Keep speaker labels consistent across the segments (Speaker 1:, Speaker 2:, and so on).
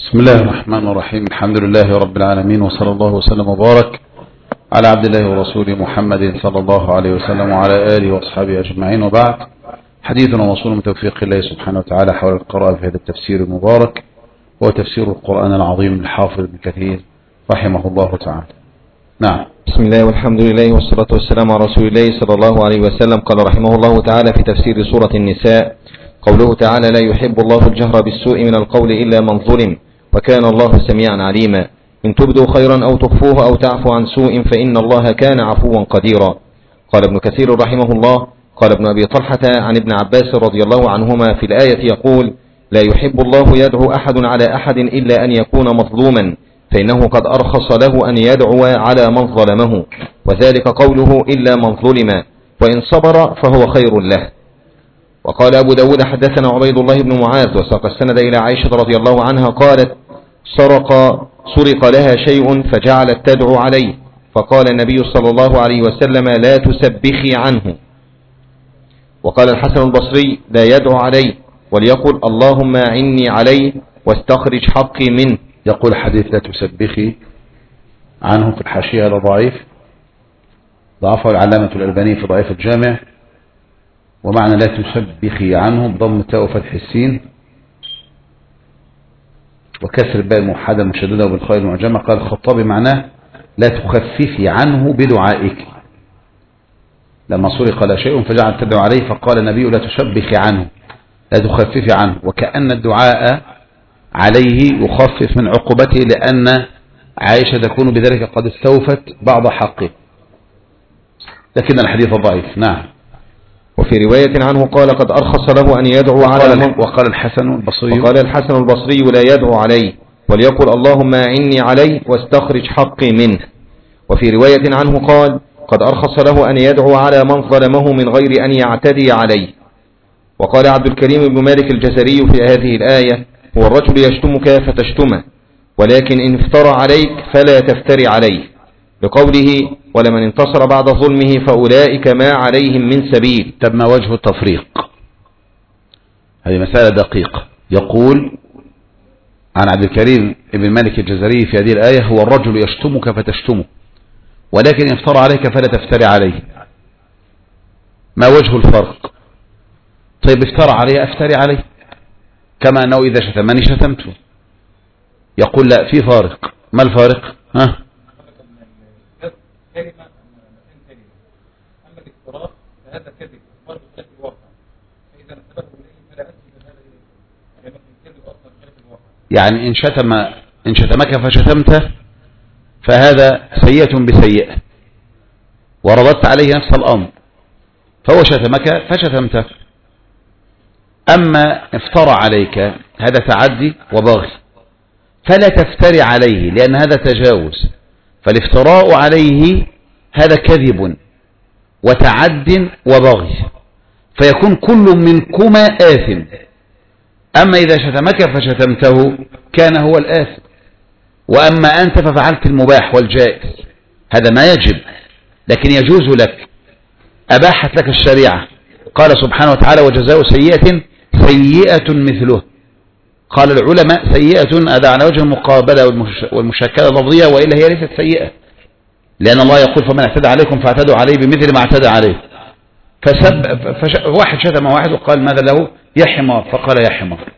Speaker 1: بسم الله الرحمن الرحيم. الحمد لله رب العالمين، وصلى الله وسلم وبارك على عبد الله ورسوله محمد صلى الله عليه وسلم وعلى آله وأصحابه أجمعين، وبعد. حديثنا موصول من توفيق الله سبحانه وتعالى حول القراءة في هذا التفسير المبارك، وهو تفسير القرآن العظيم للحافظ ابن كثير رحمه الله تعالى. نعم.
Speaker 2: بسم الله والحمد لله والصلاة والسلام على رسول الله صلى الله عليه وسلم. قال رحمه الله تعالى في تفسير سورة النساء: قوله تعالى: لا يحب الله الجهر بالسوء من القول إلا من ظلم وكان الله سميعا عليما، إن تبدوا خيرا أو تخفوه أو تعفو عن سوء فإن الله كان عفوا قديرا. قال ابن كثير رحمه الله: قال ابن أبي طلحة عن ابن عباس رضي الله عنهما في الآية يقول: لا يحب الله يدعو أحد على أحد إلا أن يكون مظلوما، فإنه قد أرخص له أن يدعو على من ظلمه، وذلك قوله إلا من ظلم، وإن صبر فهو خير له. وقال أبو داود: حدثنا عبيد الله بن معاذ، وساق السند إلى عائشة رضي الله عنها قالت: سرق لها شيء فجعلت تدعو عليه، فقال النبي صلى الله عليه وسلم: لا تسبخي عنه. وقال الحسن البصري: لا يدعو عليه، وليقل اللهم أعني عليه واستخرج حقي منه.
Speaker 1: يقول حديث لا تسبخي عنه في الحاشية لضعيف، ضعفه العلامة الألباني في ضعيف الجامع، ومعنى لا تسبخي عنه بضم التاء وفتح السين وكسر الباء الموحدة المشددة وبالخاء المعجمة. قال الخطابي معناه لا تخففي عنه بدعائك، لما سرق لا شيء فجعل تدعو عليه، فقال النبي: لا تشبخي عنه، لا تخففي عنه، وكأن الدعاء عليه يخفف من عقوبته، لأن عائشة تكون بذلك قد استوفت بعض حقه، لكن الحديث ضعيف. نعم.
Speaker 2: وفي رواية عنه قال: قد أرخص له أن يدعو على
Speaker 1: وقال الحسن
Speaker 2: البصري: لا يدعو عليه، وليقل اللهم أعني عليه واستخرج حقي منه. وفي رواية عنه قال: قد أرخص له أن يدعو على من ظلمه من غير أن يعتدي عليه. وقال عبد الكريم بن مالك الجزري في هذه الآية: هو الرجل يشتمك فتشتمه، ولكن إن افترى عليك فلا تفتري عليه، لقوله: ولمن انتصر بعد ظلمه فأولئك ما عليهم من سبيل.
Speaker 1: طب ما وجه التفريق؟ هذه مسألة دقيقة. يقول عن عبد الكريم بن مالك الجزري في هذه الآية: هو الرجل يشتمك فتشتمه، ولكن إن افترى عليك فلا تفتري عليه. ما وجه الفرق؟ طيب افترى عليه أفتري عليه، كما أنه إذا شتمني شتمته. يقول لا، في فارق. ما الفارق؟
Speaker 3: هذا كذب فرق خلاف الواقع، فإذا نسبه إليه فلا أثبت هذا إليه، لأنه الكذب أصلا خلاف الواقع.
Speaker 1: يعني إن شتمك فشتمته فهذا سيئة بسيئة، ورددت عليه نفس الأمر، فهو شتمك فشتمته. أما افترى عليك هذا تعدي وبغي، فلا تفتري عليه، لأن هذا تجاوز. فالافتراء عليه هذا كذب وتعد وبغي، فيكون كل منكما آثم. أما إذا شتمك فشتمته كان هو الآثم، وأما أنت ففعلت المباح والجائز، هذا ما يجب لكن يجوز لك، أباحت لك الشريعة. قال سبحانه وتعالى: وجزاء سيئة سيئة مثله. قال العلماء: سيئة هذا على وجه المقابلة والمشاكلة اللفظية، وإلا هي ليست سيئة، لأن الله يقول: فمن اعتدى عليكم فاعتدوا عليه بمثل ما اعتدى عليه. واحد شتم واحد وقال ماذا له؟ يا حمار، فقال يا حمار.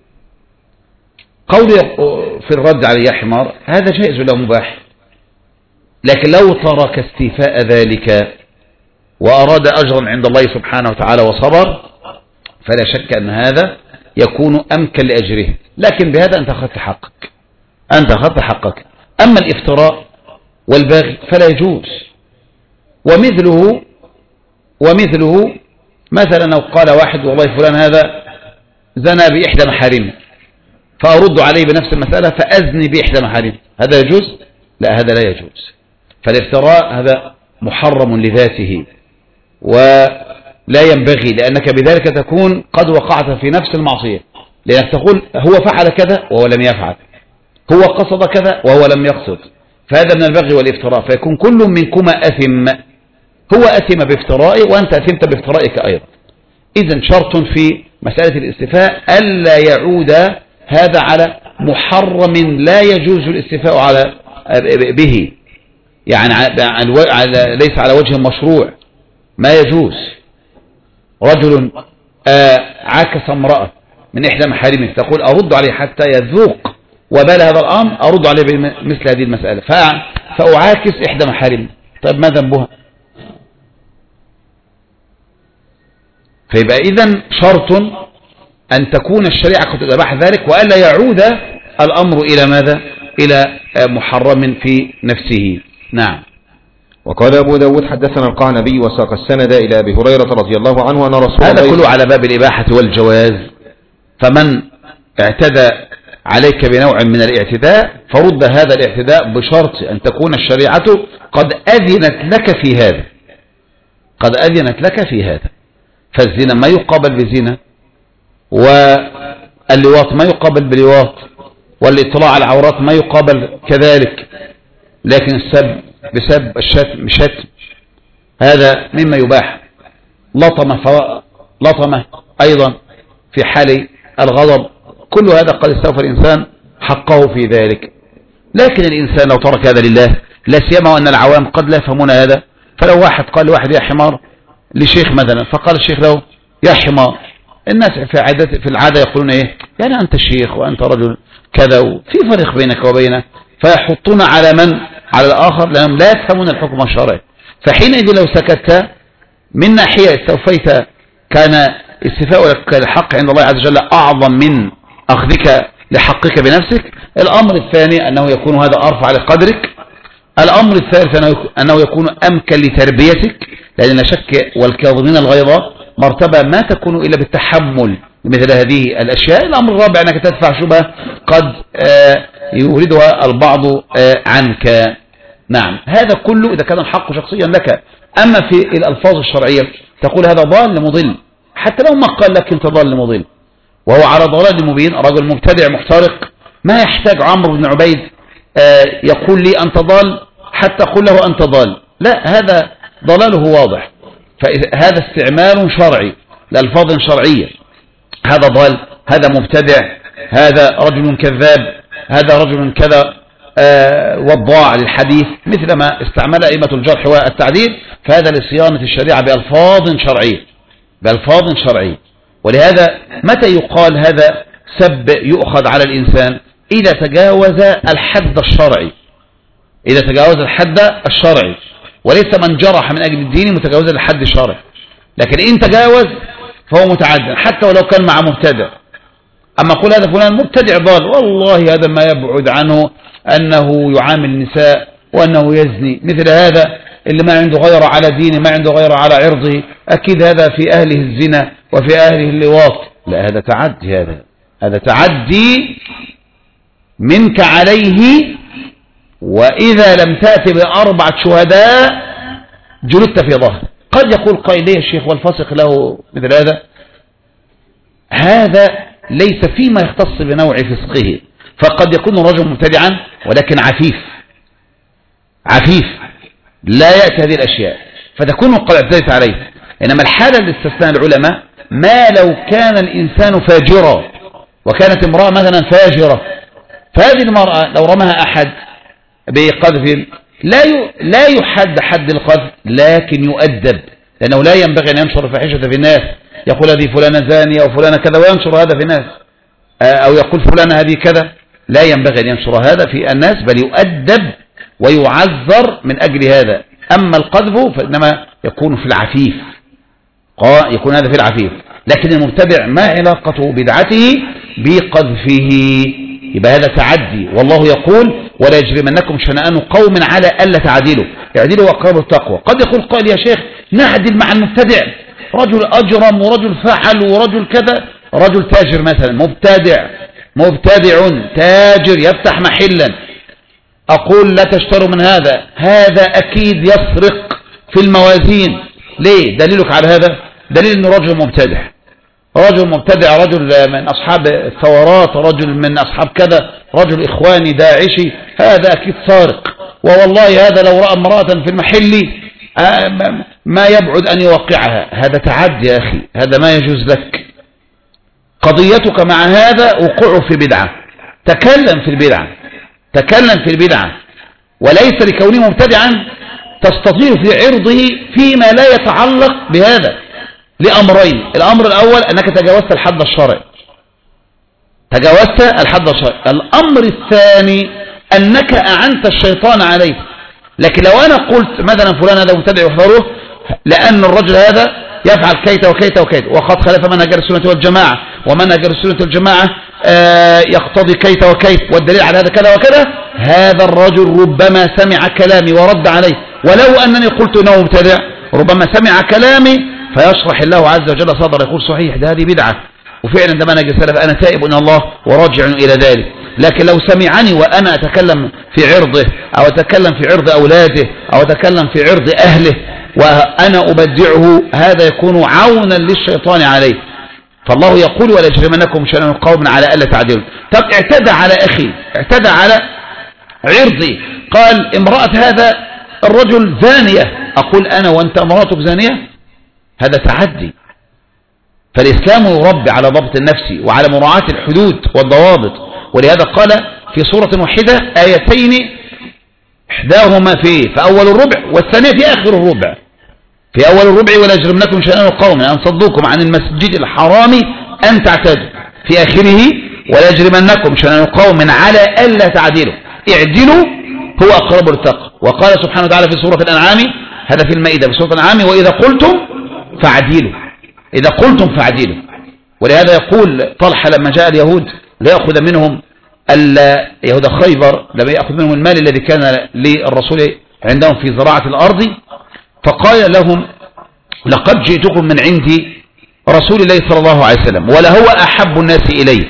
Speaker 1: قول في الرد عليه يا حمار هذا جائز له مباح، لكن لو ترك استيفاء ذلك وأراد أجرا عند الله سبحانه وتعالى وصبر، فلا شك أن هذا يكون أمكن لأجره، لكن بهذا أنت أخذت حقك. أما الافتراء والبغي فلا يجوز. ومثله مثلا لو قال واحد: والله فلان هذا زنى بإحدى محارمه، فأرد عليه بنفس المسألة فأزني بإحدى محارمه، هذا يجوز؟ لا، هذا لا يجوز. فالافتراء هذا محرم لذاته ولا ينبغي، لأنك بذلك تكون قد وقعت في نفس المعصية، لأنك تقول هو فعل كذا وهو لم يفعل، هو قصد كذا وهو لم يقصد، فهذا من البغي والافتراء، فيكون كل منكما أثم. هو أثم بافترائه وأنت أثمت بافترائك أيضا. إذن شرط في مسألة الاستيفاء ألا يعود هذا على محرم لا يجوز الاستيفاء على به، يعني ليس على وجه مشروع، ما يجوز. رجل عاكس امرأة من إحدى محارمه، تقول أرد عليه حتى يذوق وبال هذا الأمر، أرد عليه بمثل هذه المسألة، فأعاكس إحدى محارمه، طيب ما ذنبها؟ فيبقى إذن شرط أن تكون الشريعة قد أباح ذلك، وألا يعود الأمر إلى ماذا؟ إلى محرم في نفسه. نعم.
Speaker 2: وقال أبو داود حدثنا القعنبي وساق السند إلى أبي هريرة رضي الله عنه أن رسول الله،
Speaker 1: هذا كله على باب الإباحة والجواز. فمن اعتدى عليك بنوع من الاعتداء فرد هذا الاعتداء بشرط أن تكون الشريعة قد أذنت لك في هذا، قد أذنت لك في هذا. فالزنا ما يقابل بزنا، واللواط ما يقابل بلواط، والاطلاع على العورات ما يقابل كذلك، لكن السب بسب، الشتم شتم، هذا مما يباح. لطمة أيضا في حال الغضب، كل هذا قد استوفى الإنسان حقه في ذلك. لكن الإنسان لو ترك هذا لله، لا سيما وأن العوام قد لا يفهمون هذا، فلو واحد قال لواحد يا حمار لشيخ مثلا، فقال الشيخ له يا حمار، الناس في العادة يقولون ايه، يعني أنت شيخ وأنت رجل كذا، وفي فرق بينك وبينه، فيحطون على من؟ على الآخر، لأنهم لا يفهمون الحكم الشرعي. فحينئذ لو سكت من ناحية استوفيت، كان استيفاء الحق عند الله عز وجل أعظم من أخذك لحقك بنفسك. الأمر الثاني أنه يكون هذا أرفع لقدرك. الأمر الثالث أنه يكون أمكن لتربيتك، لأن لا شك والكاظمين الغيظ مرتبة ما تكون إلا بالتحمل مثل هذه الأشياء. الأمر الرابع أنك تدفع شبهة قد يوردها البعض عنك. نعم، هذا كله إذا كان الحق شخصيا لك. أما في الألفاظ الشرعية تقول هذا ضال مضل، حتى لو ما قال لك أنت ضال مضل وهو على ضلال مبين، رجل مبتدع محترق، ما يحتاج عمرو بن عبيد يقول لي أنت ضال حتى أقول له أنت ضال، لا، هذا ضلاله واضح. فهذا استعمال شرعي لألفاظ شرعية، هذا ضال، هذا مبتدع، هذا رجل كذاب، هذا رجل كذا وضاع للحديث، مثل ما استعمل أئمة الجرح والتعديل. فهذا لصيانة الشريعة بألفاظ شرعية، بألفاظ شرعية. ولهذا متى يقال هذا سب يؤخذ على الإنسان؟ إذا تجاوز الحد الشرعي، إذا تجاوز الحد الشرعي، وليس من جرح من أجل الدين متجاوز الحد الشرعي. لكن إن تجاوز فهو متعدى حتى ولو كان مع مبتدع. أما قول هذا فلان مبتدع ضال، والله هذا ما يبعد عنه أنه يعامل النساء وأنه يزني، مثل هذا اللي ما عنده غير على دينه، ما عنده غير على عرضه، أكيد هذا في أهله الزنا وفي أهله اللواط. لا، هذا تعدي، هذا تعدي منك عليه. وإذا لم تأتي بأربعة شهداء جلدت في ظهر. قد يقول قائل ليه الشيخ والفاسق له مثل هذا؟ هذا ليس فيما يختص بنوع فسقه، فقد يكون الرجل مبتدعا ولكن عفيف لا يأتي هذه الأشياء، فتكون قد اعتدت عليه. إنما الحالة اللي استثناء العلماء ما لو كان الإنسان فاجرا، وكانت امرأة مثلا فاجرة، فهذه المرأة لو رمها أحد بقذف لا يحد حد القذف، لكن يؤدب، لأنه لا ينبغي أن ينشر الفاحشة في الناس، يقول هذه فلانة زانية أو فلانة كذا وينشر هذا في الناس، أو يقول فلانة هذه كذا، لا ينبغي أن ينشر هذا في الناس، بل يؤدب ويعذر من أجل هذا. أما القذف فإنما يكون في العفيف، يكون هذا في العفيف. لكن المبتدع ما علاقته بدعته بقذفه؟ يبقى هذا تعدي. والله يقول ولا يجرمنكم شنآن قوم على ألا تعدلوا، اعدلوا أقرب التقوى. قد يقول قائل يا شيخ نعدل مع المبتدع، رجل أجرم ورجل فعل ورجل كذا، رجل تاجر مثلا، مبتدع تاجر يفتح محلا، أقول لا تشتروا من هذا أكيد يسرق في الموازين. ليه؟ دليلك على هذا؟ دليل أنه رجل مبتدع، رجل من أصحاب الثورات، رجل من أصحاب كذا، رجل إخواني داعشي، هذا أكيد سارق. ووالله هذا لو رأى امرأة في المحل ما يبعد أن يوقعها. هذا تعدي يا أخي، هذا ما يجوز لك. قضيتك مع هذا وقوعه في بدعة، تكلم في البدعة وليس لكونه مبتدعا تستطيع في عرضه فيما لا يتعلق بهذا لأمرين. الأمر الأول أنك تجاوزت الحد الشرعي، الأمر الثاني أنك أعنت الشيطان عليه. لكن لو أنا قلت مثلا فلان هذا مبتدع يحضره لأن الرجل هذا يفعل كيت وكيت وكيت وقد خالف منهج السنة والجماعة، ومنهج السنة والجماعة يقتضي كيت وكيت، والدليل على هذا كذا وكذا، هذا الرجل ربما سمع كلامي ورد عليه، ولو أنني قلت إنه مبتدع ربما سمع كلامي فيشرح الله عز وجل صدر يقول صحيح ده هذه بدعة، وفعلا ده منهج السلف، أنا تائب إلى الله وراجع إلى ذلك. لكن لو سمعني وأنا أتكلم في عرضه أو أتكلم في عرض أولاده أو أتكلم في عرض أهله وأنا أبدعه، هذا يكون عونا للشيطان عليه. فالله يقول ولا يجرمنكم شنآن قوم على ألا تعدلوا. طب اعتدى على أخي، اعتدى على عرضي، قال امرأة هذا الرجل زانية، أقول أنا وأنت امرأتك زانية، هذا تعدي. فالإسلام يربي على ضبط النفس وعلى مراعاة الحدود والضوابط، ولهذا قال في سورة واحدة آيتين إحداهما في أول الربع والثانية في آخر الربع. في أول الربع ولا يجرمنكم شنآن قوم أن صدوكم عن المسجد الحرام أن تعتدوا، في آخره ولا يجرمنكم شنآن قوم على ألا تعدلوا اعدلوا هو أقرب للتقوى. وقال سبحانه وتعالى في سورة الأنعام، هذا في المائدة، في سورة الأنعام وإذا قلتم فاعدلوا، إذا قلتم فاعدلوا. ولهذا يقول طلحة لما جاء اليهود ليأخذ منهم يهود خيبر، لما يأخذ منهم المال الذي كان للرسول عندهم في زراعة الأرض، فقال لهم لقد جئتكم من عند رسول الله صلى الله عليه وسلم ولهو أحب الناس إليه،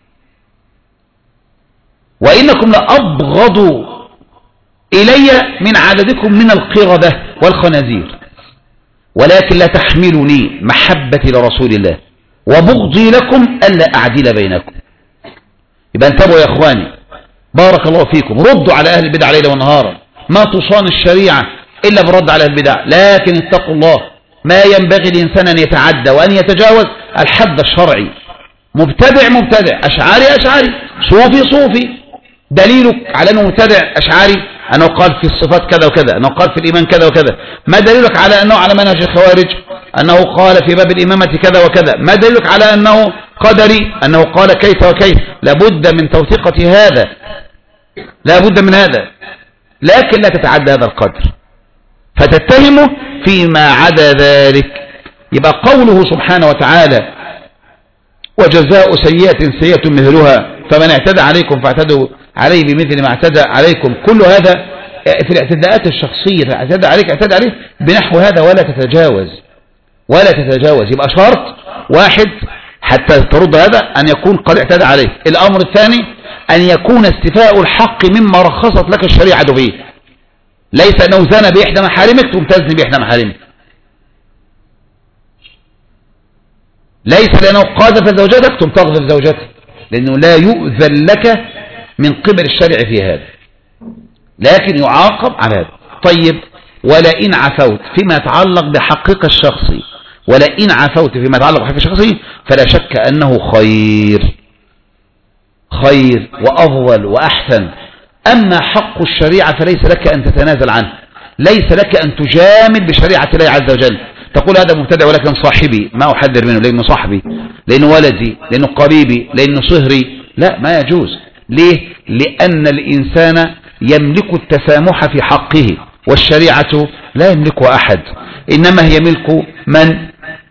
Speaker 1: وإنكم لأبغضوا إلي من عددكم من القردة والخنازير، ولكن لا تحملني محبتي لرسول الله وبغضي لكم ألا أعدل بينكم. يبقى انتبهوا يا إخواني، بارك الله فيكم، ردوا على أهل البدع ليلا ونهارا، ما تصان الشريعة إلا بالرد على البدع، لكن اتقوا الله، ما ينبغي الإنسان أن يتعدى وأن يتجاوز الحد الشرعي. مبتدع مبتدع، أشعاري أشعاري، صوفي صوفي، دليلك على أنه مبتدع أشعاري أنه قال في الصفات كذا وكذا، أنه قال في الإيمان كذا وكذا. ما دليلك على أنه على منهج الخوارج أنه قال في باب الإمامة كذا وكذا؟ ما دليلك على أنه قدري أنه قال كيف وكيف؟ لابد من توثيقة هذا، لابد من هذا، لكن لا تتعدى هذا القدر فتتهمه فيما عدا ذلك. يبقى قوله سبحانه وتعالى وجزاء سيئة سيئة مثلها فمن اعتدى عليكم فاعتدوا عليه بمثل ما اعتدى عليكم، كل هذا في الاعتداءات الشخصية، اعتدى عليك اعتدى عليه بنحو هذا ولا تتجاوز، ولا تتجاوز. يبقى شرط واحد حتى ترد هذا أن يكون قد اعتدى عليه. الأمر الثاني أن يكون استيفاء الحق مما رخصت لك الشريعة فيه، ليس أنه زنى بإحدى محارمك ثم تزني بإحدى محارمك، ليس لأنه قاذف زوجتك ثم تقذف زوجتك، لأنه لا يؤذن لك من قبل الشرع في هذا، لكن يعاقب على هذا. طيب ولئن عفوت فيما يتعلق بحقك الشخصي، ولئن عفوت فيما يتعلق بحقك الشخصي فلا شك أنه خير وأفضل وأحسن. أما حق الشريعة فليس لك أن تتنازل عنه، ليس لك أن تجامل بشريعة الله عز وجل، تقول هذا مبتدع ولكن صاحبي ما أحذر منه لأنه صاحبي، لأنه ولدي، لأنه قريبي، لأنه صهري، لا، ما يجوز. ليه؟ لأن الإنسان يملك التسامح في حقه، والشريعة لا يملكها أحد، إنما هي ملك من؟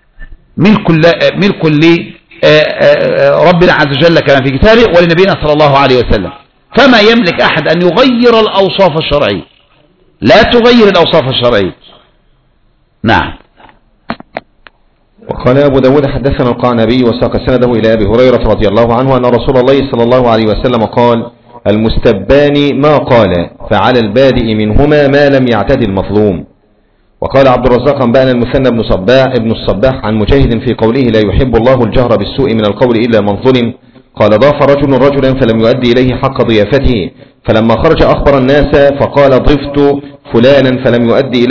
Speaker 1: ملك لربنا عز وجل كما في كتابه ولنبينا صلى الله عليه وسلم. فما يملك أحد أن يغير الأوصاف الشرعية، لا تغير الأوصاف الشرعية. نعم.
Speaker 2: وقال أبو داود حدثنا القعنبي وساق سنده إلى أبي هريرة رضي الله عنه أن رسول الله صلى الله عليه وسلم قال المستبان ما قال فعلى البادئ منهما ما لم يعتد المظلوم. وقال عبد الرزاق أنبأنا المثنى ابن الصباح عن مجاهد في قوله لا يحب الله الجهر بالسوء من القول إلا من ظلم، قال ضاف رجل رجلا فلم يؤدي إليه حق ضيافته، فلما خرج أخبر الناس فقال ضفت فلانا فلم يؤدي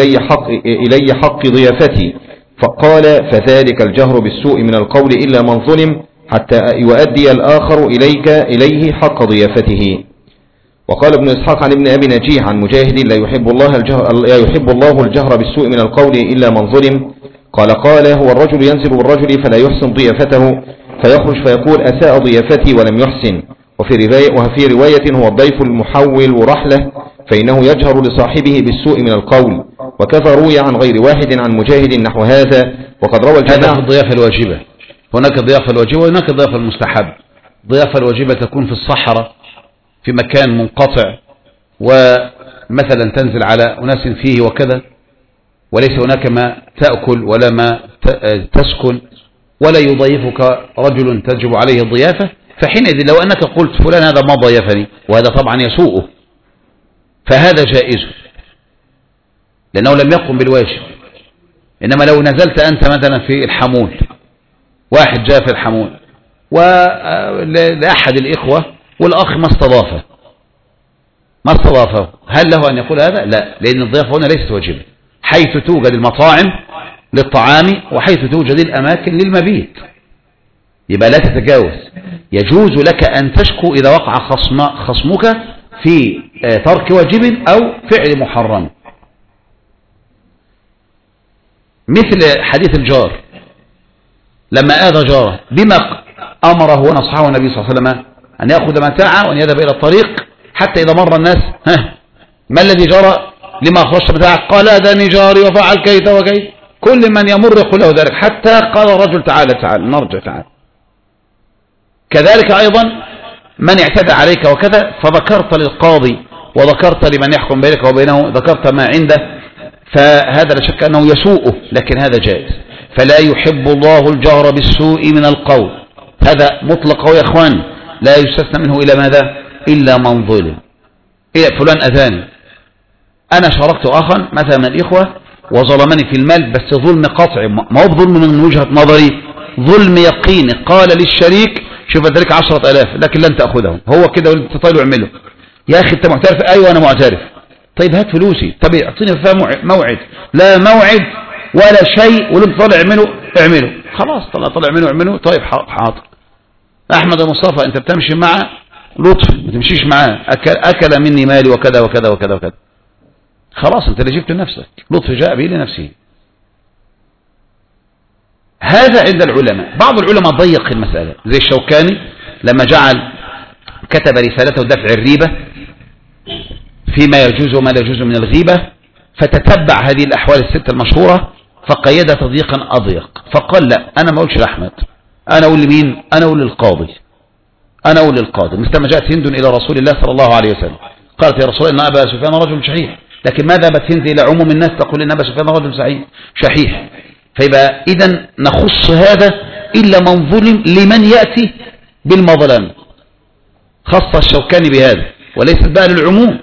Speaker 2: إلي حق ضيافتي، فقال فذلك الجهر بالسوء من القول إلا من ظلم، حتى يؤدي الآخر إليه حق ضيافته. وقال ابن إسحاق عن ابن أبي نجيح عن مجاهد لا يحب الله الجهر بالسوء من القول إلا من ظلم. قال هو الرجل ينزل بالرجل فلا يحسن ضيافته فيخرج فيقول أساء ضيافتي ولم يحسن. وفي رواية هو الضيف المحول رحلة فإنه يجهر لصاحبه بالسوء من القول. وكذا روي عن غير واحد عن مجاهد نحو هذا. وقد روى الجماعة.
Speaker 1: هذا في الضيافة الواجبة. هناك الضيافة الواجبة وهناك الضيافة المستحب. الضيافة الواجبة تكون في الصحراء في مكان منقطع ومثلا تنزل على أناس فيه وكذا وليس هناك ما تأكل ولا ما تسكن ولا يضيفك رجل تجب عليه الضيافة، فحينئذ لو أنك قلت فلان هذا ما ضيفني وهذا طبعا يسوءه فهذا جائز لأنه لم يقم بالواجب. إنما لو نزلت أنت مثلا في الحمول، واحد جاء في الحمول ولأحد الإخوة والأخ ما استضافه، هل له أن يقول هذا؟ لا، لأن الضيافة هنا ليست واجبة، حيث توجد المطاعم للطعام وحيث توجد الأماكن للمبيت يبقى لا تتجاوز. يجوز لك أن تشكو إذا وقع خصمك في ترك واجب أو فعل محرم، مثل حديث الجار لما آذى جاره بما أمره ونصحه النبي صلى الله عليه وسلم أن يأخذ متاعه وأن يذهب إلى الطريق حتى إذا مر الناس ما الذي جرى لما أخرجت متاعك؟ قال هذا جاري وفعل كيت وكيت. كل من يمر يقول له ذلك حتى قال الرجل تعالى نرجع تعالى. كذلك أيضا من اعتدى عليك وكذا فذكرت للقاضي وذكرت لمن يحكم بينك وبينه ذكرت ما عنده، فهذا لا شك أنه يسوءه، لكن هذا جائز. فلا يحب الله الجهر بالسوء من القول، هذا مطلق يا اخوان، لا يستثنى منه إلى ماذا؟ إلا من ظلم. فلان أذاني، أنا شاركت أخا مثلا من الإخوة وظلمني في المال بس ظلم قطع، ما هو ظلم من وجهة نظري، ظلم يقيني. قال للشريك شوف ذلك 10,000 لكن لن تأخذهم، هو كده وانت طالع اعمله. يا أخي أنت معترف؟ أيوة أنا معترف. طيب هات فلوسي. طب اعطيني فيها موعد. لا موعد ولا شيء، ولن طالع اعمله خلاص. طالع اعمله. طيب حاضر. أحمد المصطفى أنت بتمشي مع لطفي ما تمشيش معاه، أكل مني مالي وكذا وكذا وكذا وكذا. خلاص أنت اللي جبت لنفسك، لطفي جاء به لنفسه. هذا عند العلماء. بعض العلماء ضيق المسألة زي الشوكاني لما كتب رسالته دفع الريبة فيما يجوز وما لا يجوز من الغيبة، فتتبع هذه الأحوال الستة المشهورة فقيد تضييقا أضيق، فقال لا أنا ما أقولش لأحمد، أنا أقول لمين؟ أنا أقول للقاضي. مثل ما جاءت هند إلى رسول الله صلى الله عليه وسلم قالت يا رسول الله إن أبا سفيان رجل شحيح، لكن ما ذهبت هند إلى عموم الناس تقول إن أبا سفيان رجل شحيح. فيبقى إذن نخص هذا إلا من ظلم لمن يأتي بالمظلم. خص الشوكاني بهذا وليس بقى للعموم.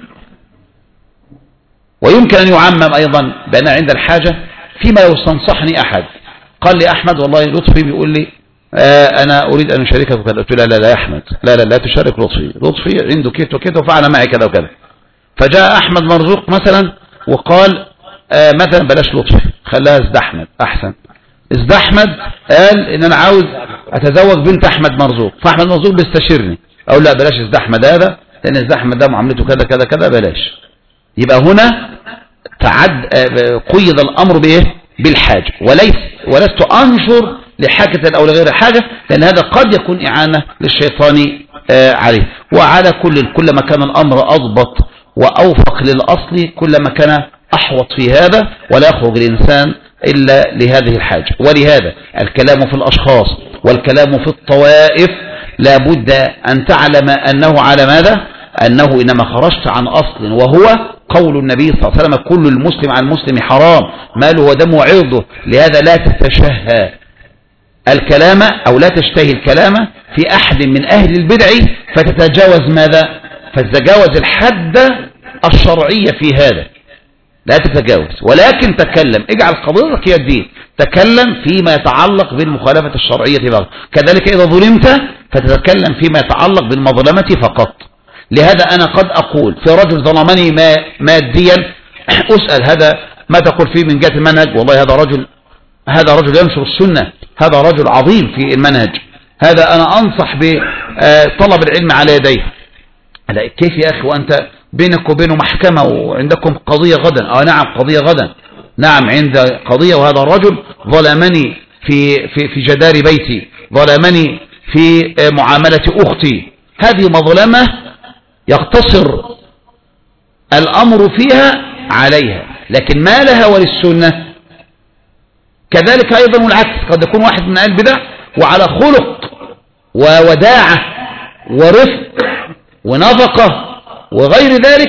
Speaker 1: ويمكن أن يعمم أيضا بأن عند الحاجة فيما يستنصحني أحد قال لي أحمد والله لطفي بيقول لي أنا أريد أن أشاركك وكذا. قلت لا يا أحمد لا تشارك لطفي عنده كيت وكيت وفعل معي كذا وكذا. فجاء أحمد مرزوق مثلا وقال مثلا بلاش لطفي خلاها ازدحمد أحسن. ازدحمد قال إن أنا عاوز أتزوج بنت أحمد مرزوق، فأحمد مرزوق بيستشيرني أقول لا بلاش ازدحمد هذا لأن ازدحمد ده معاملته كذا كذا كذا بلاش. يبقى هنا قيد الأمر بإيه؟ بالحاجة، ولست أنشر لحاجة أو لغير حاجة، لأن هذا قد يكون إعانة للشيطان عليه. وعلى كل ما كان الأمر أضبط وأوفق للأصل كل ما كان أحوط في هذا، ولا يخرج الإنسان إلا لهذه الحاجة. ولهذا الكلام في الأشخاص والكلام في الطوائف لابد أن تعلم أنه على ماذا؟ أنه إنما خرجت عن أصل وهو قول النبي صلى الله عليه وسلم كل المسلم عن المسلم حرام ماله ودمه وعرضه. لهذا لا تتشهى الكلام أو لا تشتهي الكلام في أحد من أهل البدع فتتجاوز ماذا؟ فتتجاوز الحد الشرعية في هذا، لا تتجاوز، ولكن تكلم، اجعل قضيتك هي الدين، تكلم فيما يتعلق بالمخالفة الشرعية فقط. كذلك إذا ظلمت فتتكلم فيما يتعلق بالمظلمة فقط. لهذا أنا قد أقول في رجل ظلمني ماديا أسأل هذا ما تقول فيه من جهة المنهج؟ والله هذا رجل ينشر السنة، هذا رجل عظيم في المنهج، هذا أنا أنصح بطلب العلم على يديه. لا كيف يا أخي وأنت بينك وبينه محكمة وعندكم قضية غدا؟ نعم قضية غدا، نعم عند قضية، وهذا الرجل ظلمني في جدار بيتي، ظلمني في معاملة أختي. هذه مظلمة يقتصر الأمر فيها عليها، لكن ما لها وللسنة. كذلك أيضا والعكس، قد يكون واحد من أهل البدع وعلى خلق ووداعة ورفق ونفقة وغير ذلك،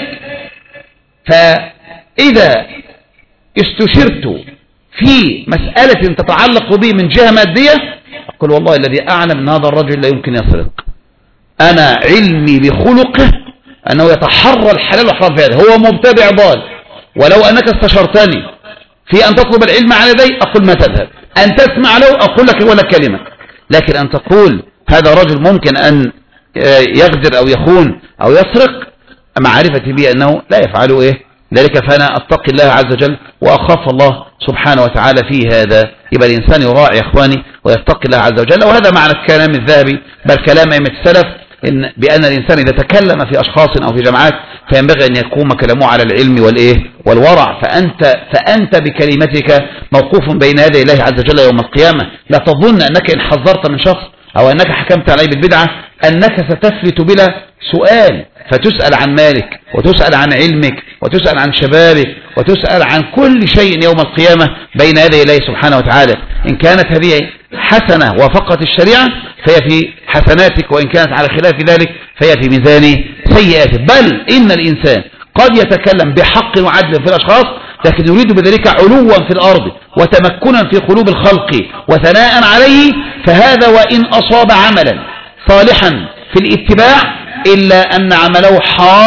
Speaker 1: فإذا استشرت في مسألة تتعلق به من جهة مادية أقول والله الذي أعلم أن هذا الرجل لا يمكن يسرق. أنا علمي بخلقه أنه يتحرى الحلال وحرام في هذا، هو مبتدع ضال. ولو أنك استشرتني في أن تطلب العلم على يدي أقول ما تذهب، أن تسمع له أقول لك ولا كلمة، لكن أن تقول هذا رجل ممكن أن يغدر أو يخون أو يسرق، معرفتي به أنه لا يفعل ذلك، فأنا أتقي الله عز وجل وأخاف الله سبحانه وتعالى في هذا. يبقى الإنسان يراعي إخواني ويتقي الله عز وجل، وهذا معنى الكلام الذهبي بل كلام أئمة السلف بأن الإنسان إذا تكلم في أشخاص أو في جماعات فينبغي أن يقوم كلامه على العلم والورع، فأنت بكلمتك موقوف بين يدي الله عز وجل يوم القيامة. لا تظن أنك إن حذرت من شخص أو أنك حكمت عليه بالبدعة أنك ستفلت بلا سؤال، فتسأل عن مالك وتسأل عن علمك وتسأل عن شبابك وتسأل عن كل شيء يوم القيامة بين يدي الله سبحانه وتعالى. إن كانت هذه حسنة وفقت الشريعة فهي في حسناتك، وإن كانت على خلاف ذلك فهي في ميزان سيئاتك. بل إن الإنسان قد يتكلم بحق وعدل في الأشخاص لكن يريد بذلك علوا في الأرض وتمكنا في قلوب الخلق وثناء عليه، فهذا وإن أصاب عملا صالحا في الاتباع إلا أن عمله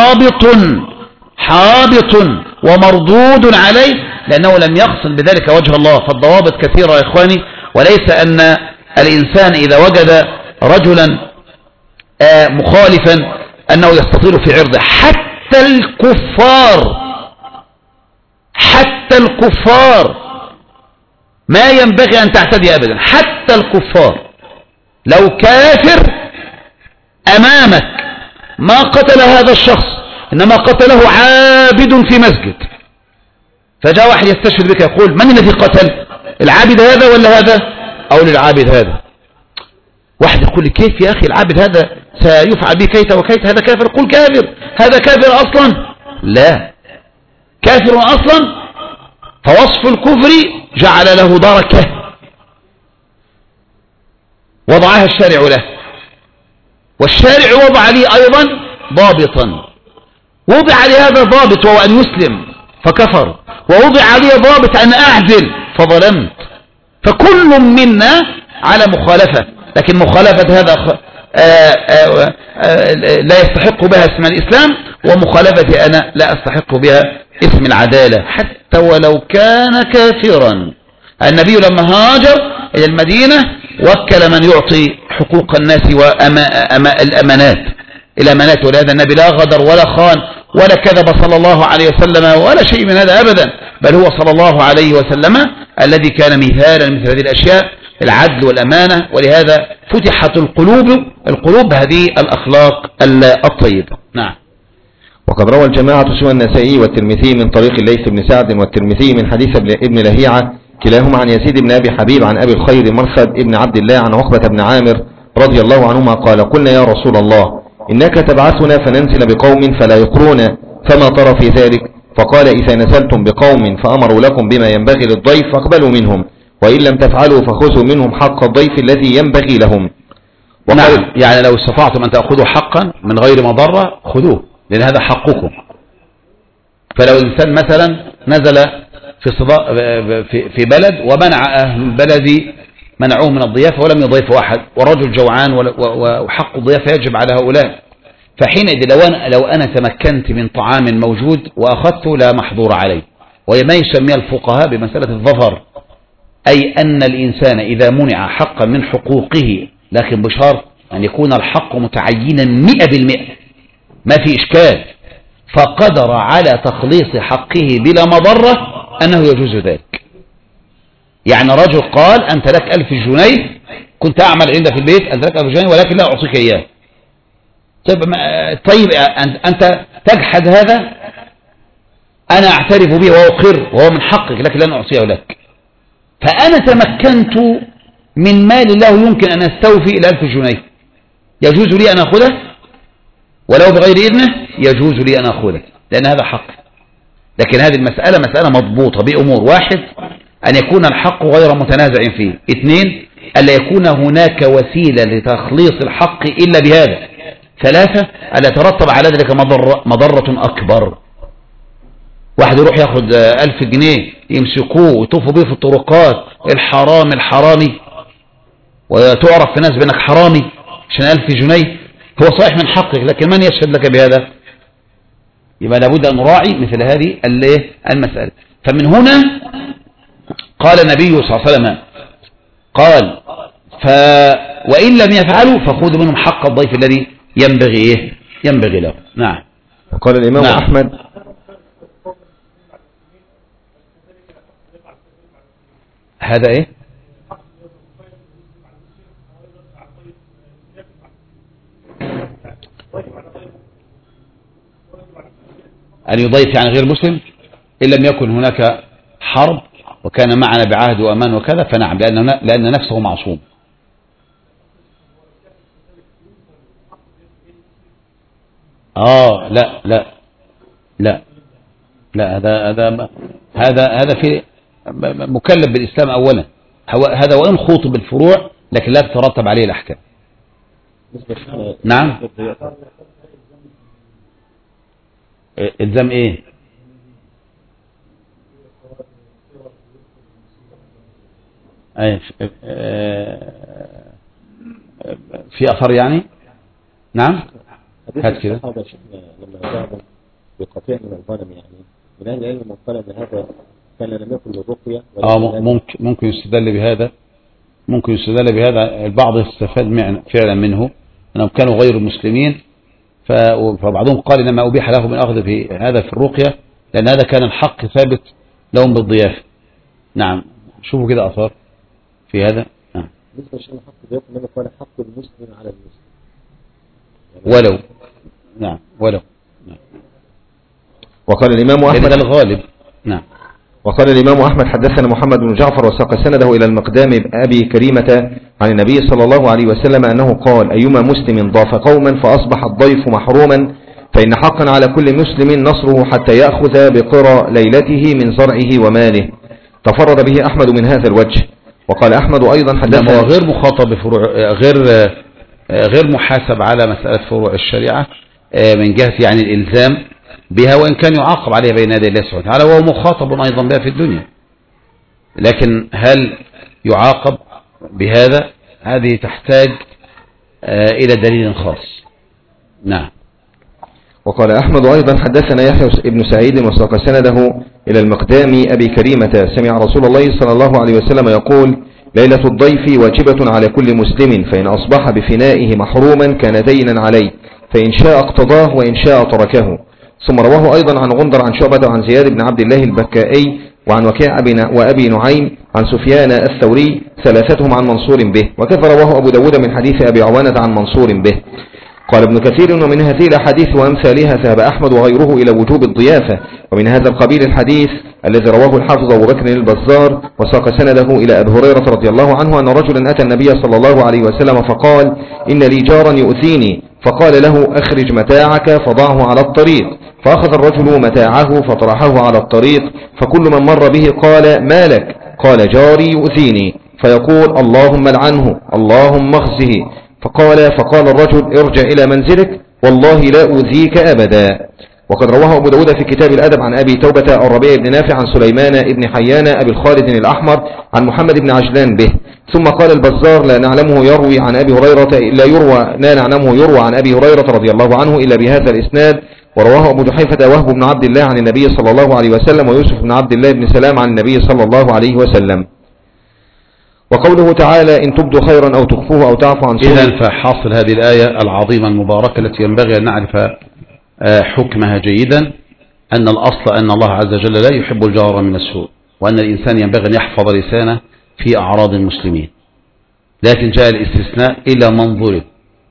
Speaker 1: حابط ومردود عليه، لأنه لم يقصد بذلك وجه الله. فالضوابط كثيرة يا إخواني، وليس أن الإنسان إذا وجد رجلا مخالفا أنه يستطيل في عرضه. حتى الكفار ما ينبغي أن تعتدي أبدا. حتى الكفار لو كافر أمامك ما قتل هذا الشخص، إنما قتله عابد في مسجد، فجاء واحد يستشهد بك يقول من الذي قتل؟ العابد هذا ولا هذا؟ أو للعابد هذا. واحد يقول لي كيف يا أخي العابد هذا سيفعل به كيت وكيت، هذا كافر. قل كافر، هذا كافر أصلا؟ لا، كافر أصلا. فوصف الكفر جعل له دركة وضعها الشارع له، والشارع وضع لي أيضا ضابطا. وضع لي هذا ضابط وهو أن يسلم فكفر، ووضع لي ضابط أن أعدل فظلمت. فكل منا على مخالفة، لكن مخالفة هذا لا يستحق بها اسم الإسلام، ومخالفتي أنا لا أستحق بها اسم العدالة حتى ولو كان كافرا. النبي لما هاجر إلى المدينة وكل من يعطي حقوق الناس الأمانات، ولهذا النبي لا غدر ولا خان ولا كذب صلى الله عليه وسلم ولا شيء من هذا أبدا، بل هو صلى الله عليه وسلم الذي كان مثالا مثل هذه الأشياء، العدل والأمانة. ولهذا فتحت القلوب هذه الأخلاق الطيبة. نعم.
Speaker 2: وقد روى الجماعة سوى النسائي والترمذي من طريق الليث بن سعد والترمذي من حديث ابن لهيعة كلاهما عن يزيد بن أبي حبيب عن أبي الخير مرثد ابن عبد الله عن عقبة بن عامر رضي الله عنهما قال قلنا يا رسول الله إنك تبعثنا فننزل بقوم فلا يقرون، فما ترى في ذلك؟ فقال إذا نزلتم بقوم فأمروا لكم بما ينبغي للضيف فاقبلوا منهم، وإن لم تفعلوا فخذوا منهم حق الضيف الذي ينبغي لهم.
Speaker 1: نعم، يعني لو استطعتم أن تأخذوا حقا من غير مضرة خذوه، لأن هذا حقكم. فلو إنسان مثلا نزل في بلد ومنع أهل البلد منعوه من الضيافة ولم يضيف واحد، ورجل جوعان وحق الضيافة يجب على هؤلاء، فحينئذ لو أنا تمكنت من طعام موجود وأخذته لا محظور عليه. وما يسميه الفقهاء بمسألة الظفر، أي أن الإنسان إذا منع حقا من حقوقه لكن بشرط أن يكون الحق متعينا 100%، ما في إشكال، فقدر على تخليص حقه بلا مضرة أنه يجوز ذلك. يعني رجل قال أنت لك 1000 جنيه كنت أعمل عندك في البيت أنت لك ألف جنيه ولكن لا أعطيك إياه. طيب أنت تجحد هذا، أنا أعترف به وأقر وهو من حقك لكن لن أعطيه لك. فأنا تمكنت من مال الله يمكن أن أستوفي إلى 1000 جنيه، يجوز لي أن أخذه ولو بغير إذنه، يجوز لي أن أخذه لأن هذا حق. لكن هذه المسألة مسألة مضبوطة بأمور: واحد، أن يكون الحق غير متنازع فيه. اثنين، ألا يكون هناك وسيلة لتخليص الحق إلا بهذا. ثلاثة، ألا يترتب على ذلك مضرة أكبر. واحد يروح ياخد 1000 جنيه يمسكوه ويطوفوا به في الطرقات، الحرامي، وتعرف في ناس بأنك حرامي عشان 1000 جنيه. هو صحيح من حقك لكن من يشهد لك بهذا؟ يبقى لابد أن نراعي مثل هذه المسألة. فمن هنا قال النبي صلى الله عليه وسلم قال وإن لم يفعلوا فخذوا منهم حق الضيف الذي ينبغي له. نعم.
Speaker 2: وقال الإمام أحمد:
Speaker 1: هذا إيه؟ أن يضيف يعني غير مسلم إن لم يكن هناك حرب وكان معنا بعهد وأمان وكذا فنعم، لأن نفسه معصوم. لا هذا في مكلف بالإسلام أولا، هذا وإن خوطب بالفروع لكن لا تترتب عليه الأحكام. نعم. الزم ايه؟ في اثر يعني. نعم. هات كده.
Speaker 4: لما ذهبوا بقطيع من الغنم يعني من اهل العلم من قال ان هذا كان لم يكن للرقيه.
Speaker 1: ممكن يستدل بهذا البعض يستفاد فعلا منه انهم كانوا غير مسلمين، فبعضهم قال إنما أبيح لهم الأخذ في هذا في الرقية لأن هذا كان الحق ثابت لهم بالضيافة. نعم. شوفوا كده أثار في هذا. نعم.
Speaker 4: بالنسبة لشيء الحق ضيافة إنما قال حق المسلم على المسلم
Speaker 1: ولو. نعم.
Speaker 2: وقال الإمام أحمد
Speaker 1: هذا الغالب. نعم.
Speaker 2: وقال الإمام أحمد: حدثنا محمد بن جعفر وساق سنده إلى المقدام أبي كريمة عن النبي صلى الله عليه وسلم أنه قال: أيما مسلم ضاف قوما فأصبح الضيف محروما فإن حقا على كل مسلم نصره حتى يأخذ بقرى ليلته من زرعه وماله. تفرد به أحمد من هذا الوجه. وقال أحمد أيضا: حدثنا
Speaker 1: غير مخاطب بفروع غير محاسب على مسألة فروع الشريعة من جهة يعني الإلزام بها، وإن كان يعاقب عليها بين يدي الله سبحانه وتعالى وهو مخاطب أيضا بها في الدنيا، لكن هل يعاقب بهذا؟ هذه تحتاج إلى دليل خاص. نعم.
Speaker 2: وقال أحمد أيضا: حدثنا يحيى بن سعيد وساق سنده إلى المقدام أبي كريمة سمع رسول الله صلى الله عليه وسلم يقول: ليلة الضيف واجبة على كل مسلم، فإن أصبح بفنائه محروما كان دينا عليه، فإن شاء اقتضاه وإن شاء تركه. ثم رواه أيضا عن غندر عن شعبة وعن زياد بن عبد الله البكائي وعن وكيع وأبي نعيم عن سفيان الثوري ثلاثتهم عن منصور به، وكذا رواه أبو داود من حديث أبي عوانة عن منصور به. قال ابن كثير: ومن هذه الأحاديث وأمثالها ذهب أحمد وغيره إلى وجوب الضيافة. ومن هذا القبيل الحديث الذي رواه الحافظ أبو بكر البزار وساق سنده إلى أبي هريرة رضي الله عنه أن رجلا أتى النبي صلى الله عليه وسلم فقال: إن لي جارا يؤذيني، فقال له: أخرج متاعك فضعه على الطريق. فأخذ الرجل متاعه فطرحه على الطريق، فكل من مر به قال: ما لك؟ قال: جاري يؤذيني. فيقول: اللهم لعنه، اللهم اخزه. فقال الرجل: ارجع إلى منزلك، والله لا أؤذيك أبدا. وقد رواه أبو داود في كتاب الأدب عن أبي توبة الربيع بن نافع عن سليمان بن حيان أبي الخالد الأحمر عن محمد بن عجلان به. ثم قال البزار: لا نعلمه يروي عن أبي هريرة رضي الله عنه إلا بهذا الإسناد. ورواه أبو جحيفة وهب بن عبد الله عن النبي صلى الله عليه وسلم ويوسف بن عبد الله بن سلام عن النبي صلى الله عليه وسلم. وقوله تعالى: إن تبدوا خيرا أو تخفوه أو تعفو عن سوء.
Speaker 1: إذن فحاصل هذه الآية العظيمة المباركة التي ينبغي أن نعرف حكمها جيدا، أن الأصل أن الله عز وجل لا يحب الجار من السوء، وأن الإنسان ينبغي أن يحفظ لسانه في أعراض المسلمين. لكن جاء الاستثناء إلى من ظلم،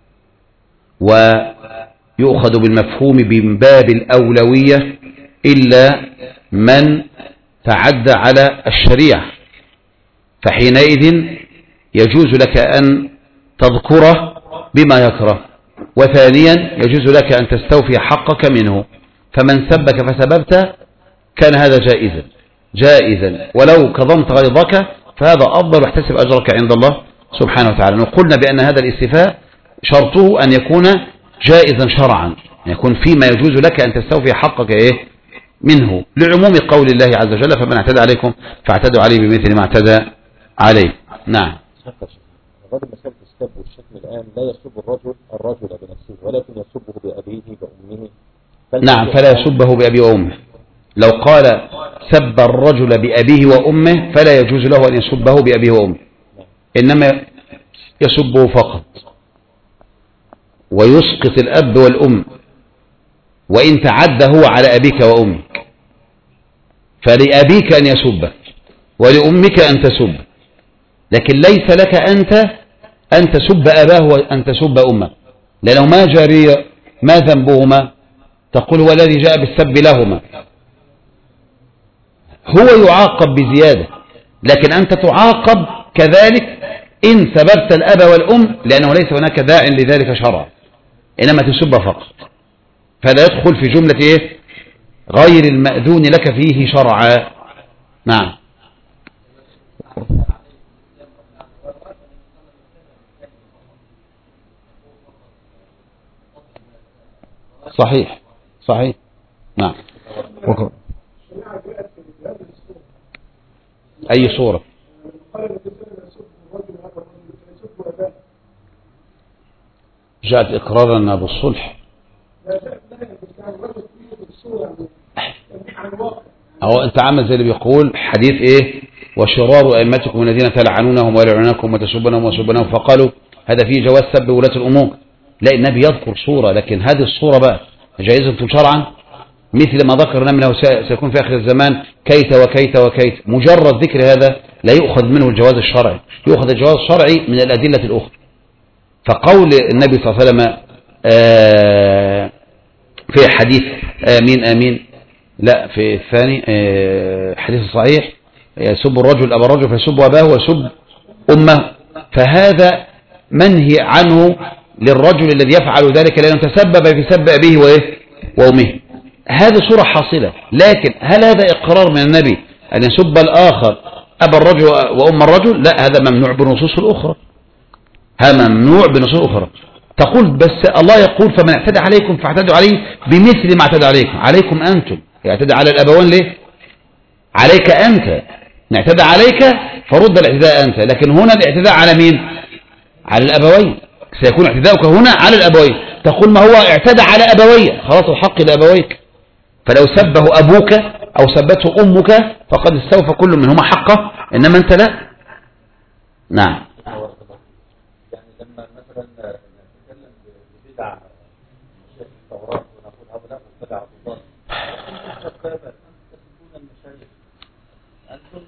Speaker 1: ويؤخذ بالمفهوم من باب الأولوية إلا من تعدى على الشريعة، فحينئذ يجوز لك أن تذكره بما يكره، وثانيا يجوز لك أن تستوفي حقك منه، فمن سبك فسببت كان هذا جائزا، ولو كظمت غيظك فهذا أفضل، واحتسب أجرك عند الله سبحانه وتعالى. وقلنا بأن هذا الاستيفاء شرطه أن يكون جائزا شرعا، أن يكون فيما يجوز لك أن تستوفي حقك منه، لعموم قول الله عز وجل فمن اعتدى عليكم فاعتدوا عليه بمثل ما اعتدى عليه. نعم.
Speaker 4: غير مسألة السب والشتم الآن لا يسب الرجل بنفسه، ولكن يسبه بأبيه بأمه.
Speaker 1: نعم، فلا يسبه بأبيه وأمه. لو قال سب الرجل بأبيه وأمه فلا يجوز له أن يسبه بأبيه وأمه، إنما يسبه فقط، ويسقط الأب والأم، وإن تعدى هو على أبيك وأمك، فلأبيك أن يسبك ولأمك أن تسب، لكن ليس لك أنت أن تسب أباه وأن تسب أمه، لأنه ما جاري ما ذنبهما، تقول هو الذي جاء بالسب لهما، هو يعاقب بزيادة، لكن أنت تعاقب كذلك إن سببت الأب والأم، لأنه ليس هناك داع لذلك شرعا، إنما تسب فقط، فلا يدخل في جملة غير المأذون لك فيه شرعا. نعم. صحيح. نعم. أي صورة؟ جاءت إقرارنا بالصلح. أو أنت عامل زي اللي بيقول حديث وشرار أئمتكم الذين تلعنونهم ويلعنونكم وتسبونهم وسبونهم، فقالوا هذا فيه جواز سب ولاة الأمور. لا، النبي يذكر صورة، لكن هذه الصورة بقى جائزة شرعا، مثل ما ذكر أنه سيكون في آخر الزمان كيت وكيت وكيت. مجرد ذكر هذا لا يؤخذ منه الجواز الشرعي، يؤخذ الجواز الشرعي من الأدلة الأخرى. فقول النبي صلى الله عليه وسلم في حديث آمين لا في الثاني حديث صحيح يسب الرجل أبا الرجل فيسب أباه ويسب أمه، فهذا منهي عنه للرجل الذي يفعل ذلك لأنه تسبب في سب أبيه وأمه. هذه صورة حاصلة، لكن هل هذا إقرار من النبي أن يسب الآخر أبا الرجل وأم الرجل؟ لا، هذا ممنوع بنصوص الأخرى، هذا ممنوع بنصوص أخرى. تقول بس الله يقول فمن اعتدى عليكم فاعتدوا عليه بمثل ما اعتدى عليكم أنتم. يعتدى على الأبوين ليه؟ عليك أنت، نعتدى عليك فرد الاعتداء أنت، لكن هنا الاعتداء على مين؟ على الأبوين، سيكون اعتداؤك هنا على الأبوين. تقول ما هو اعتدى على أبوي، خلاص الحق لأبويك، فلو سبه أبوك أو سبته أمك فقد استوفى كل منهما حقه، إنما أنت لا. نعم.
Speaker 4: يعني لما مثلا نتكلم ببدع شيخ التوراة ونقول هؤلاء مبتدع الله، أنتم تسبون المشايخ، أنتم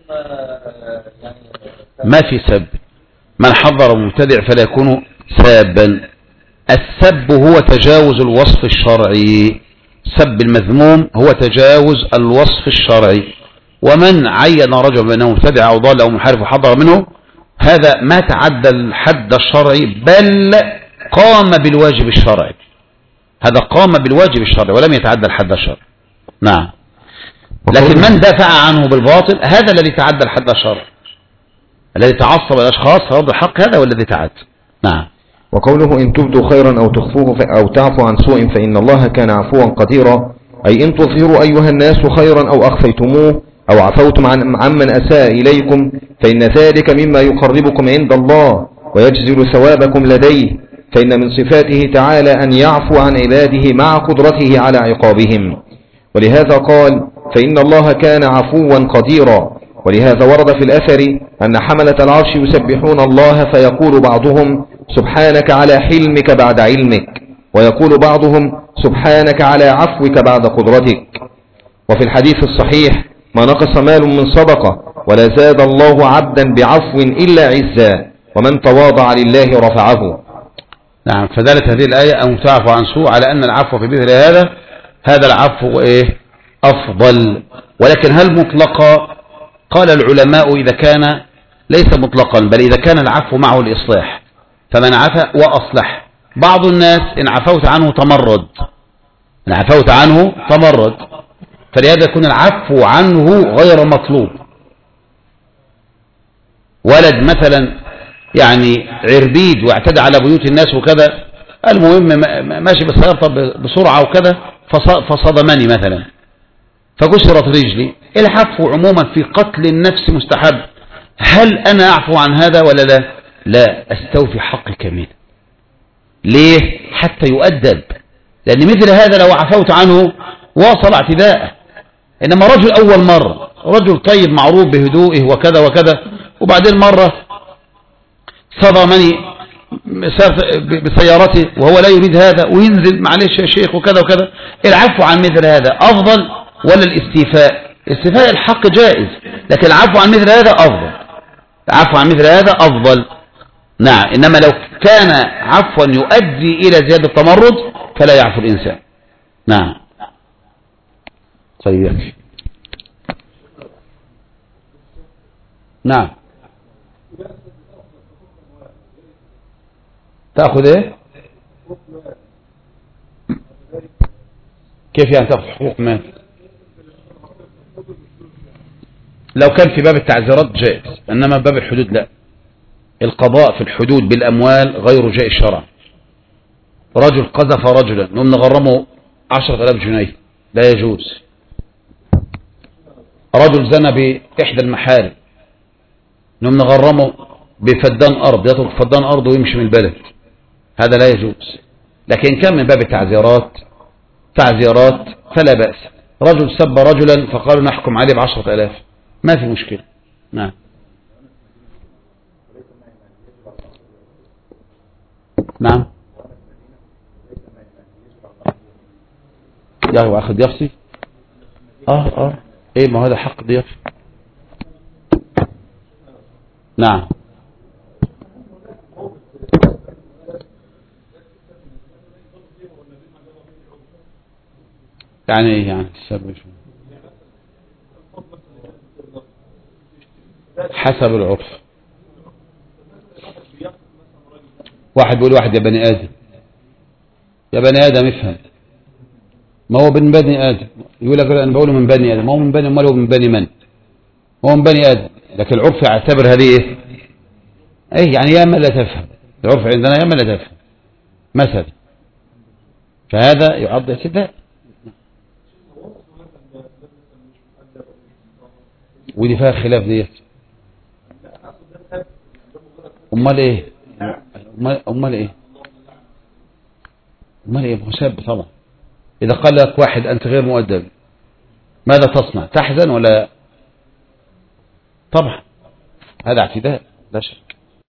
Speaker 4: يعني
Speaker 1: ما في سب، من حضر مبتدع فلا يكون سابا. السب هو تجاوز الوصف الشرعي، سب المذموم هو تجاوز الوصف الشرعي، ومن عين رجل بأنه مبتدع أو ضال أو منحرف وحضر منه هذا ما تعدى الحد الشرعي، بل قام بالواجب الشرعي، هذا قام بالواجب الشرعي ولم يتعدى الحد الشرعي. نعم. لكن من دافع عنه بالباطل هذا الذي تعدى الحد الشرعي، الذي تعصب الأشخاص فرض الحق، هذا هو الذي تعدى. نعم.
Speaker 2: وقوله إن تبدوا خيرا أو تخفوه أو تعفو عن سوء فإن الله كان عفوا قديرا، أي إن تظهروا أيها الناس خيرا أو أخفيتموه أو عفوتم عمن أساء إليكم فإن ذلك مما يقربكم عند الله ويجزل ثوابكم لديه، فإن من صفاته تعالى أن يعفو عن عباده مع قدرته على عقابهم، ولهذا قال فإن الله كان عفوا قديرا. ولهذا ورد في الأثر أن حملة العرش يسبحون الله فيقول بعضهم سبحانك على حلمك بعد علمك، ويقول بعضهم سبحانك على عفوك بعد قدرتك. وفي الحديث الصحيح ما نقص مال من صدقة ولا زاد الله عبدا بعفو إلا عزا، ومن تواضع لله رفعه.
Speaker 1: نعم. فدلت هذه الآية أن تعفو عن سوء على أن العفو في مثل هذا العفو أفضل. ولكن هل مطلقا؟ قال العلماء إذا كان ليس مطلقا، بل إذا كان العفو معه الإصلاح، فمن عفا وأصلح. بعض الناس إن عفوت عنه تمرد، فلهذا يكون العفو عنه غير مطلوب. ولد مثلا يعني عربيد واعتدى على بيوت الناس وكذا، المهم ماشي بالسيارة بسرعة وكذا فصدمني مثلا فكسرت رجلي. العفو عموما في قتل النفس مستحب. هل أنا أعفو عن هذا ولا لا؟ لا، أستوفي حقي كامل. ليه؟ حتى يؤدب. لأن مثل هذا لو عفوت عنه واصل اعتداءه. إنما رجل أول مرة، رجل طيب معروف بهدوئه وكذا وكذا، وبعدين مرة صدمني بسيارته وهو لا يريد هذا وينزل معلش يا شيخ وكذا وكذا. العفو عن مثل هذا أفضل ولا الاستيفاء؟ استيفاء الحق جائز، لكن العفو عن مثل هذا أفضل. نعم. إنما لو كان عفوا يؤدي إلى زيادة التمرد فلا يعفو الإنسان. نعم. طيب يكفي. نعم. تأخذ ايه؟ كيف يعني تأخذ حقوق مال؟ لو كان في باب التعزيرات جائز، انما باب الحدود لا. القضاء في الحدود بالاموال غير جائز شرعا. رجل قذف رجلا نقوم نغرمه 10,000 جنيه، لا يجوز. رجل زنى بإحدى المحارم نقوم نغرمه بفدان أرض، يترك فدان أرض ويمشي من البلد، هذا لا يجوز. لكن كان من باب تعزيرات فلا بأس. رجل سب رجلا فقالوا نحكم عليه ب10,000، ما في مشكلة. نعم. نعم. يا هو أخذ ضيافتي؟ ايه، ما هذا حق ضيافة. نعم. يعني ايه يعني السبب؟ حسب العرف. واحد بيقول واحد يا بني آدم افهم، ما هو من بني آدم. يقول لك أنا بقوله من بني آدم، ما هو من بني، ما هو من بني من؟ هو من بني آدم. لكن العرف يعتبر هذه ايه يعني يا ما لا تفهم. العرف عندنا يا ما لا تفهم مثلا، فهذا يعد اعتداء. ودي فيها خلاف ديت. امال ايه؟ مساب طبعا. اذا قال لك واحد انت غير مؤدب ماذا تصنع؟ تحزن ولا؟ طبعا هذا اعتداء لا شك.